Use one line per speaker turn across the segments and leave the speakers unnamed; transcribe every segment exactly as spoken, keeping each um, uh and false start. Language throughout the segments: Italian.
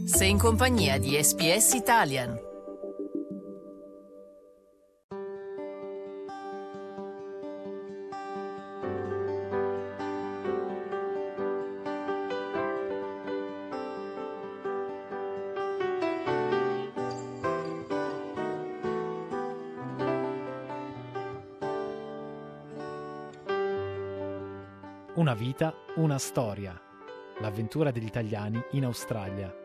Sei in compagnia di S B S Italian.
Una vita, una storia. L'avventura degli italiani in Australia.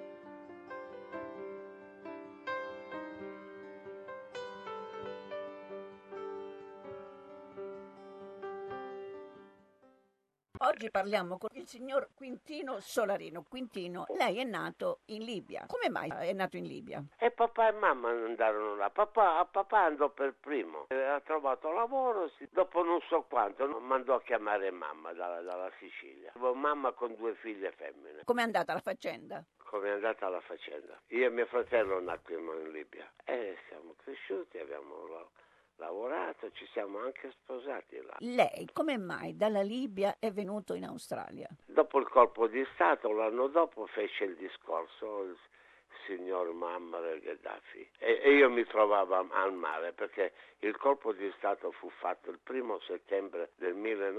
Oggi parliamo con il signor Quintino Solarino. Quintino, lei è nato in Libia. Come mai è nato in Libia?
E papà e mamma andarono là. Papà, papà andò per primo, eh, ha trovato lavoro, sì. Dopo non so quanto mandò a chiamare mamma dalla, dalla Sicilia. Mamma con due figlie femmine.
Com'è andata la faccenda?
Come è andata la faccenda? Io e mio fratello nacquimo in Libia e siamo cresciuti, abbiamo lavorato, ci siamo anche sposati là.
Lei come mai dalla Libia è venuto in Australia?
Dopo il colpo di Stato, l'anno dopo fece il discorso il signor Muammar al-Gheddafi e, e io mi trovavo al mare perché il colpo di Stato fu fatto il primo settembre del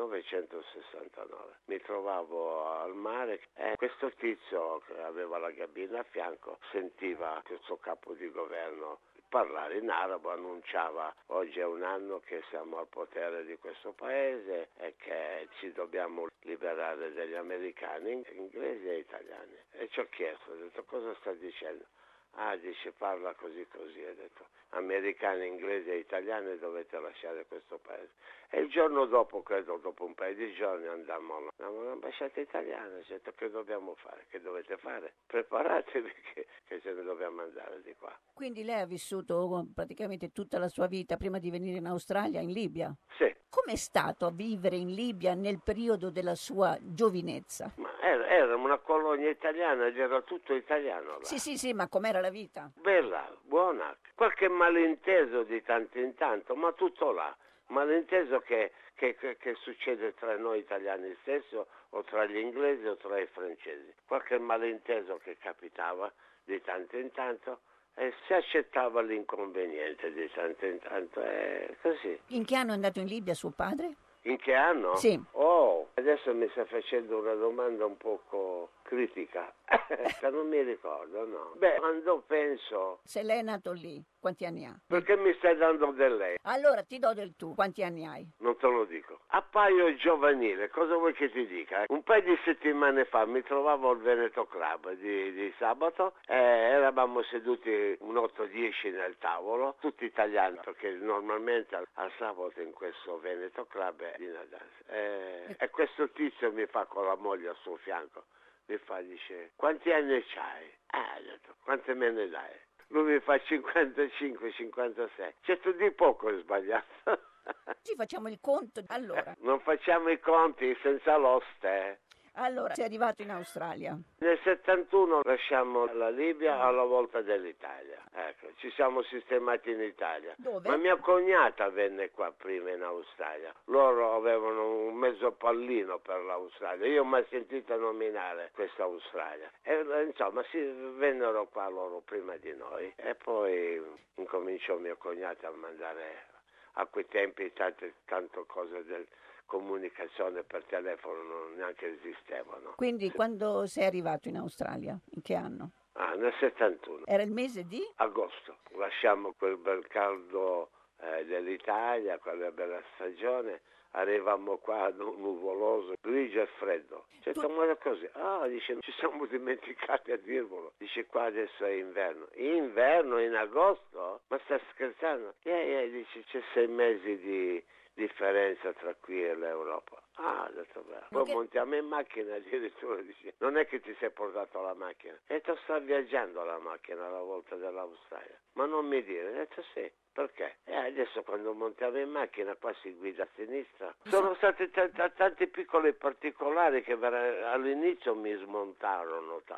millenovecentosessantanove. Mi trovavo al mare e questo tizio che aveva la gabina a fianco sentiva questo capo di governo parlare in arabo, annunciava oggi è un anno che siamo al potere di questo paese e che ci dobbiamo liberare degli americani, inglesi e italiani. E ci ho chiesto, ho detto cosa sta dicendo? Ah, dice parla così così, ho detto americani, inglesi e italiani dovete lasciare questo paese. E il giorno dopo, credo dopo un paio di giorni andammo all'ambasciata italiana, ho detto che dobbiamo fare, che dovete fare? Preparatevi che, che ce ne dobbiamo andare di qua.
Quindi lei ha vissuto praticamente tutta la sua vita prima di venire in Australia, in Libia?
Sì.
Com'è stato a vivere in Libia nel periodo della sua giovinezza?
Ma era, era una colonia italiana ed era tutto italiano là.
Sì, sì, sì, ma com'era la vita?
Bella, buona, qualche malinteso di tanto in tanto, ma tutto là. Malinteso che, che, che, che succede tra noi italiani stesso o tra gli inglesi o tra i francesi. Qualche malinteso che capitava di tanto in tanto e si accettava l'inconveniente di tanto in tanto e così.
In che anno è andato in Libia suo padre?
In che anno?
Sì.
Oh, adesso mi sta facendo una domanda un poco critica, non mi ricordo, no. Beh, quando penso...
Se lei è nato lì, quanti anni ha?
Perché mi stai dando del lei?
Allora ti do del tu, quanti anni hai?
Non te lo dico. Appaio giovanile, cosa vuoi che ti dica? Un paio di settimane fa mi trovavo al Veneto Club di, di sabato e eravamo seduti un otto dieci nel tavolo, tutti italiani, perché normalmente al, al sabato in questo Veneto Club è dinner dance. E, e questo tizio mi fa con la moglie al suo fianco, mi fa, dice, quanti anni c'hai? Ah, ho detto, quante me ne dai? Lui mi fa cinquantacinque cinquantasei. Certo di poco è sbagliato.
Ci facciamo il conto. Allora.
Non facciamo i conti senza l'oste.
Allora, sei arrivato in Australia.
Nel settantuno lasciamo la Libia alla volta dell'Italia. Ecco, ci siamo sistemati in Italia.
Dove?
Ma mia cognata venne qua prima in Australia. Loro avevano un mezzo pallino per l'Australia. Io mi ho sentito nominare questa Australia. E insomma, si vennero qua loro prima di noi. E poi incominciò mio cognato a mandare a quei tempi tante, tante cose del comunicazione per telefono non neanche esistevano.
Quindi
sì.
Quando sei arrivato in Australia? In che anno?
Ah, nel settantuno.
Era il mese di?
Agosto. Lasciamo quel bel caldo eh, dell'Italia, quella bella stagione, arrivammo qua nu- nuvoloso, grigio e freddo. C'è
Tu...
ma così. Ah, dice, ci siamo dimenticati a dirvelo. Dice, qua adesso è inverno. Inverno in agosto? Ma sta scherzando? Yeah, yeah, dice, c'è sei mesi di differenza tra qui e l'Europa. Ah, ho detto beh. Poi
che...
montiamo in macchina addirittura, dice, non è che ti sei portato la macchina. E detto, sta viaggiando la macchina alla volta dell'Australia. Ma non mi dire, ho detto sì. Perché? E adesso quando montiamo in macchina qua si guida a sinistra. Sono stati t- t- tanti piccoli particolari che all'inizio mi smontarono.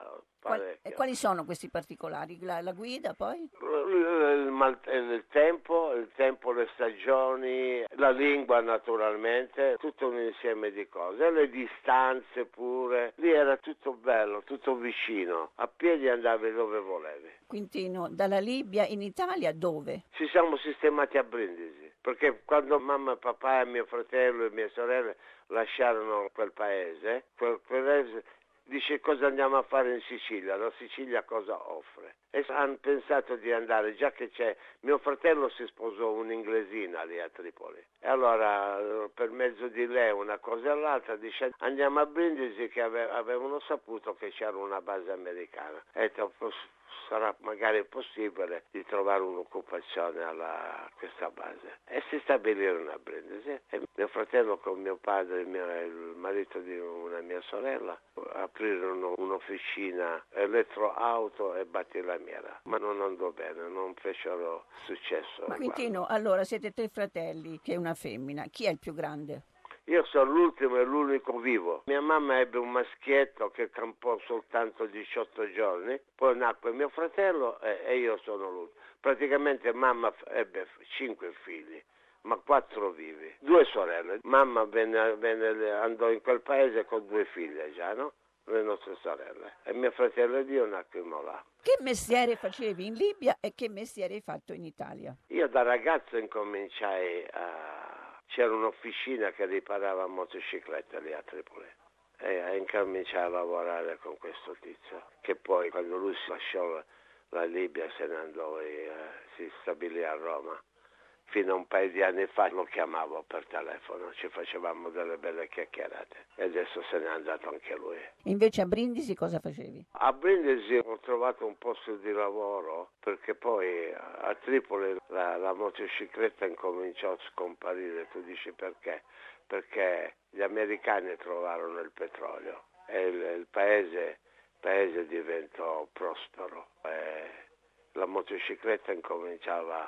parecchio.
E quali sono questi particolari? La, la guida poi?
Il, mal- il tempo, il tempo, le stagioni, la lingua naturalmente, tutto un insieme di cose, le distanze pure, lì era tutto bello, tutto vicino, a piedi andavi dove volevi.
Quintino, dalla Libia in Italia dove?
Ci siamo sistemati a Brindisi, perché quando mamma, papà e mio fratello e mie sorelle lasciarono quel paese, quel paese dice cosa andiamo a fare in Sicilia, la Sicilia cosa offre? E hanno pensato di andare, già che c'è, mio fratello si sposò un'inglesina lì a Tripoli. E allora per mezzo di lei una cosa e l'altra dice andiamo a Brindisi, che ave- avevano saputo che c'era una base americana. E dopo sarà magari possibile di trovare un'occupazione alla, a questa base. E si stabilirono a Brindisi. E mio fratello con mio padre e mio, il marito di una mia sorella aprirono un'officina elettroauto e battilamiera, ma non andò bene, non fecero successo.
Ma Quintino, allora siete tre fratelli che è una femmina, chi è il più grande?
Io sono l'ultimo e l'unico vivo. Mia mamma ebbe un maschietto che campò soltanto diciotto giorni, poi nacque mio fratello e, e io sono l'ultimo. Praticamente mamma ebbe cinque figli, ma quattro vivi, due sorelle. Mamma venne, venne, andò in quel paese con due figlie già, no? Le nostre sorelle. E mio fratello ed io nacquimo là.
Che mestiere facevi in Libia e che mestiere hai fatto in Italia?
Io da ragazzo incominciai a... C'era un'officina che riparava motociclette lì a Tripoli e incominciai a lavorare con questo tizio, che poi quando lui si lasciò la, la Libia se ne andò e eh, si stabilì a Roma. Fino a un paio di anni fa lo chiamavo per telefono, ci facevamo delle belle chiacchierate e adesso se n'è andato anche lui.
Invece a Brindisi cosa facevi?
A Brindisi ho trovato un posto di lavoro perché poi a Tripoli la, la motocicletta incominciò a scomparire. Tu dici perché? Perché gli americani trovarono il petrolio e il, il paese, paese diventò prospero e la motocicletta incominciava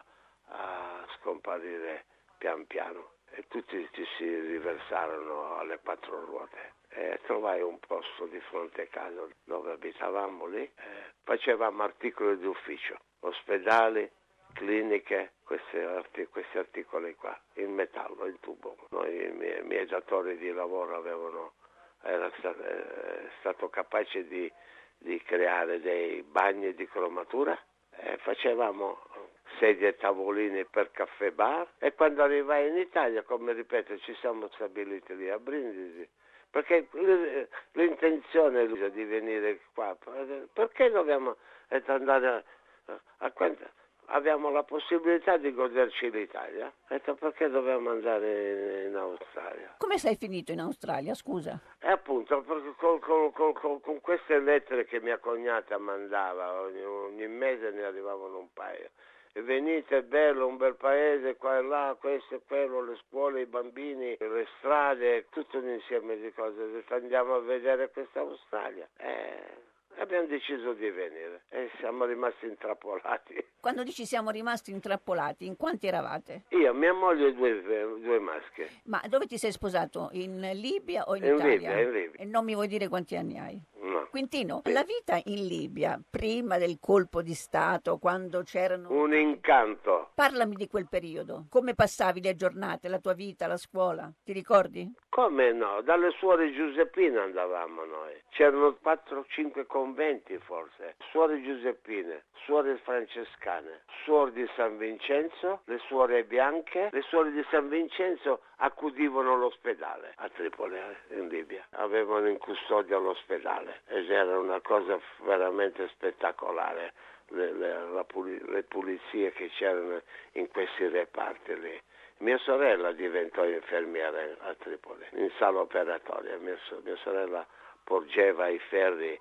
a scomparire pian piano e tutti ci si riversarono alle quattro ruote e trovai un posto di fronte a casa dove abitavamo lì, e facevamo articoli di ufficio, ospedali, cliniche, questi, artic- questi articoli qua, in metallo, in tubo. Noi, i miei, i miei datori di lavoro avevano, era stato, eh, stato capace di, di creare dei bagni di cromatura e facevamo sedie e tavolini per caffè bar e quando arrivai in Italia, come ripeto, ci siamo stabiliti lì a Brindisi perché l'intenzione è di venire qua, perché dobbiamo andare a, a quanto abbiamo la possibilità di goderci l'Italia, perché dobbiamo andare in, in Australia?
Come sei finito in Australia, scusa?
E appunto con, con, con, con, con queste lettere che mia cognata mandava ogni, ogni mese ne arrivavano un paio. E venite, è bello, un bel paese, qua e là, questo e quello, le scuole, i bambini, le strade, tutto un insieme di cose. Andiamo a vedere questa Australia. E abbiamo deciso di venire e siamo rimasti intrappolati.
Quando dici siamo rimasti intrappolati, in quanti eravate?
Io, mia moglie e due, due maschi.
Ma dove ti sei sposato? In Libia o in,
in
Italia?
Libia, in Libia.
E non mi vuoi dire quanti anni hai?
No.
Quintino, la vita in Libia, prima del colpo di Stato, quando c'erano...
Un incanto.
Parlami di quel periodo. Come passavi le giornate, la tua vita, la scuola? Ti ricordi?
Come no? Dalle suore Giuseppine andavamo noi. C'erano quattro o cinque conventi forse. Suore Giuseppine, suore francescane, suore di San Vincenzo, le suore bianche. Le suore di San Vincenzo accudivano l'ospedale a Tripoli, in Libia. Avevano in custodia l'ospedale ed era una cosa veramente spettacolare. Le, le, la, le pulizie che c'erano in questi reparti lì. Mia sorella diventò infermiera a Tripoli, in sala operatoria. Mia, mia sorella porgeva i ferri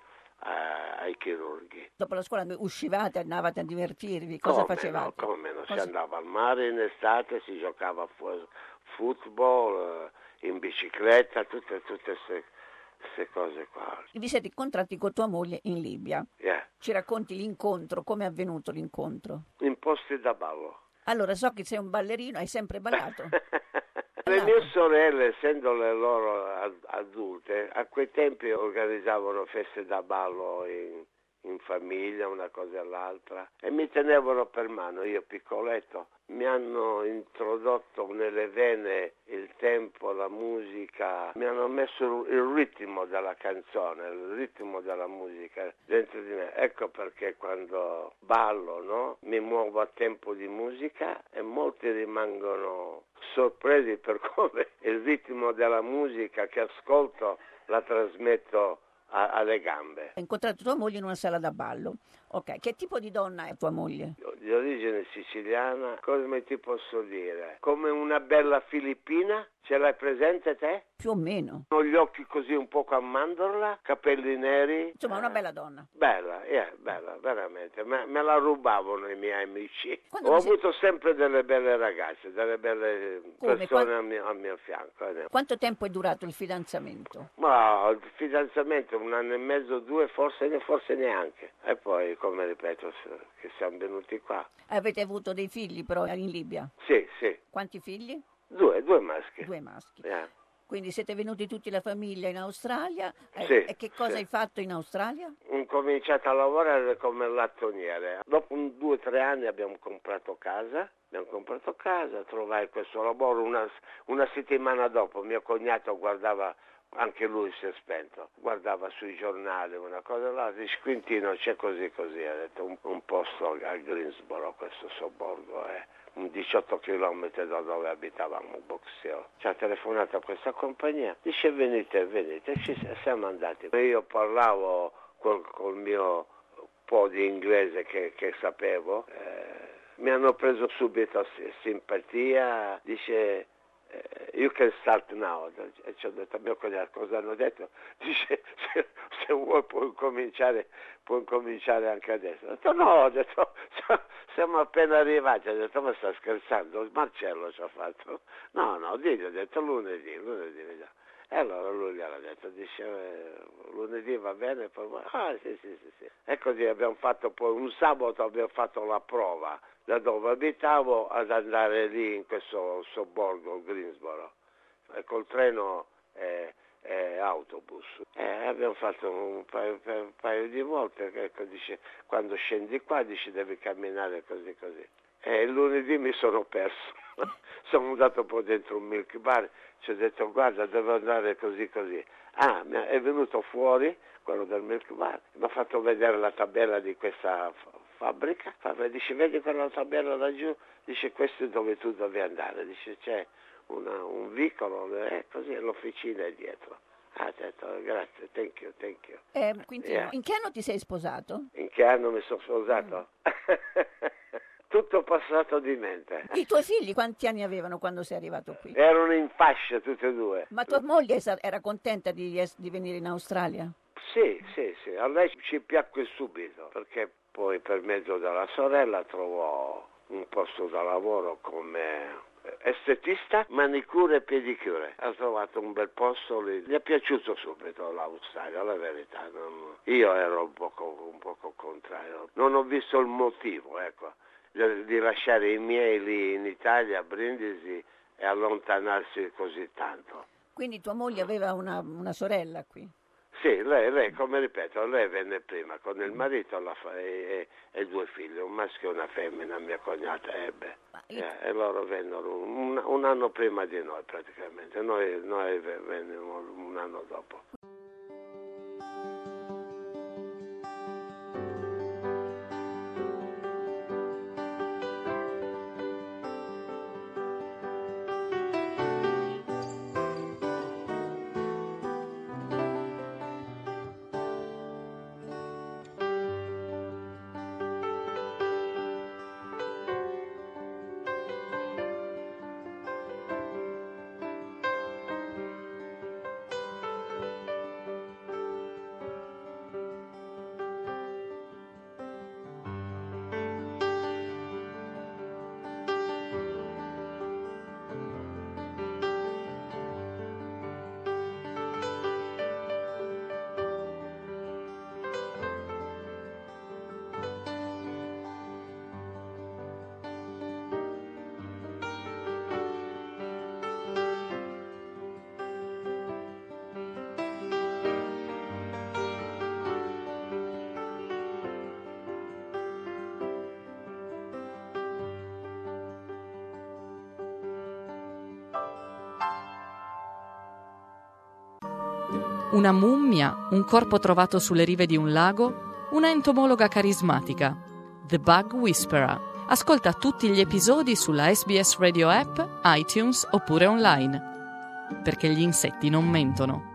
a, ai chirurghi.
Dopo la scuola uscivate, andavate a divertirvi, cosa
come
facevate?
No, come no,
cosa...
si andava al mare in estate, si giocava a fu- football, in bicicletta, tutte queste cose qua.
Vi siete incontrati con tua moglie in Libia.
Yeah.
Ci racconti l'incontro, come è avvenuto l'incontro?
In posti da ballo.
Allora, so che sei un ballerino, hai sempre ballato?
Le mie sorelle, essendo le loro adulte, a quei tempi organizzavano feste da ballo in, in famiglia, una cosa e l'altra, e mi tenevano per mano, io piccoletto. Mi hanno introdotto nelle vene il tempo, la musica, mi hanno messo il ritmo della canzone, il ritmo della musica dentro di me. Ecco perché quando ballo, no, mi muovo a tempo di musica e molti rimangono sorpresi per come il ritmo della musica che ascolto la trasmetto a, alle gambe.
Hai incontrato tua moglie in una sala da ballo. Ok, che tipo di donna è tua moglie?
Di origine siciliana, come ti posso dire? Come una bella filippina? Ce l'hai presente te?
Più o meno.
Con gli occhi così un poco a mandorla, capelli neri.
Insomma, una bella donna.
Bella, yeah, bella, veramente. Me, me la rubavano i miei amici.
Quando
Ho
ti sei-
avuto sempre delle belle ragazze, delle belle
Come?
persone
Quando-
al, mio, al mio fianco. eh.
Quanto tempo è durato il fidanzamento?
Ma il fidanzamento un anno e mezzo, due, forse, forse neanche. E poi, come ripeto, s- che siamo venuti qua.
Avete avuto dei figli però in Libia?
Sì, sì,
Quanti figli?
due, due maschi.
Due maschi.
Yeah.
Quindi siete venuti tutti la famiglia in Australia? Eh,
Sì,
e che cosa
sì.
hai fatto in Australia?
Ho cominciato a lavorare come lattoniere. Dopo un, due o tre anni abbiamo comprato casa. Abbiamo comprato casa, trovai questo lavoro una, una settimana dopo. Mio cognato guardava, anche lui si è spento, guardava sui giornali una cosa là, dice Quintino c'è così così, ha detto un, un posto a Greensboro, questo sobborgo è un diciotto chilometri da dove abitavamo, Box Hill. Ci ha telefonato a questa compagnia, dice venite, venite, e ci siamo andati. Io parlavo col, col mio po' di inglese che, che sapevo, eh, mi hanno preso subito simpatia, dice eh, you can start now, e ci ho detto a mio cognato cosa hanno detto, dice se, se vuoi puoi cominciare, puoi cominciare anche adesso. Ho detto no, ho detto siamo appena arrivati, ho detto ma sta scherzando, Marcello ci ha fatto, no no, digli, ho detto lunedì, lunedì vediamo. E allora lui gli ha detto, dice, eh, lunedì va bene, poi, ah sì, sì, sì, sì. E così abbiamo fatto poi, un sabato abbiamo fatto la prova da dove abitavo ad andare lì in questo sobborgo, Greensboro, e col treno e, e autobus. E abbiamo fatto un paio, un paio di volte, ecco, dice, quando scendi qua, dici, devi camminare così, così. E il lunedì mi sono perso. Sono andato poi dentro un milk bar, ci ho detto guarda devo andare così così. Ah, è venuto fuori quello del milk bar, mi ha fatto vedere la tabella di questa f- fabbrica, dice vedi quella tabella laggiù, dice questo è dove tu devi andare, dice c'è una, un vicolo, e così l'officina è dietro. Ah, ho detto grazie, thank you, thank you.
Eh, Quintino,
Yeah.
in che anno ti sei sposato?
In che anno mi sono sposato? Tutto passato di mente.
I tuoi figli quanti anni avevano quando sei arrivato qui?
Erano in fascia tutti e due.
Ma tua moglie sa- era contenta di, es- di venire in Australia?
Sì, sì, sì, a lei ci piacque subito, perché poi per mezzo della sorella trovò un posto da lavoro come estetista, manicure e pedicure. Ha trovato un bel posto lì, gli è piaciuto subito l'Australia, la verità. Non... Io ero un poco, un poco contrario, non ho visto il motivo, ecco, di, di lasciare i miei lì in Italia, a Brindisi, e allontanarsi così tanto.
Quindi tua moglie aveva una, una sorella qui?
Sì, lei, lei, come ripeto, lei venne prima con il marito la fa- e, e, e due figli, un maschio e una femmina, mia cognata ebbe.
Ma i-
Eh, e loro vennero un, un anno prima di noi praticamente, noi, noi ve- vennimo un anno dopo.
Una mummia, un corpo trovato sulle rive di un lago, una entomologa carismatica. The Bug Whisperer. Ascolta tutti gli episodi sulla S B S Radio App, iTunes oppure online. Perché gli insetti non mentono.